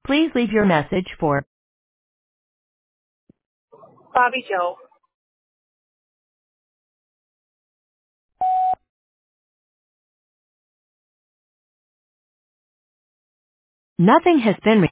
Please leave your message for Bobby Joe. nothing has been